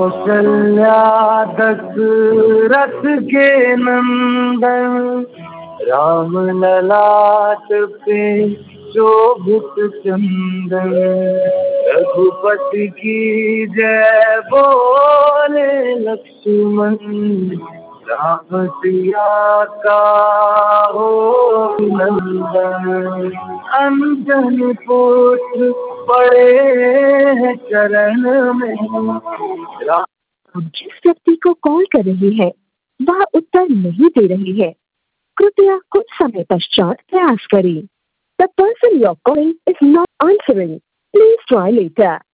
कौशल्या दशरथ के नंदन, राम ललाट पे शोभित चंदन। रघुपति की जय बोले लक्ष्मण, राम सिया का हो नंदन। अंजन पुत्र पड़े हैं चरण में। जिस व्यक्ति को कॉल कर रही है वह उत्तर नहीं दे रही है, कृपया कुछ समय पश्चात प्रयास करें। The person you're calling is not answering. Please try later.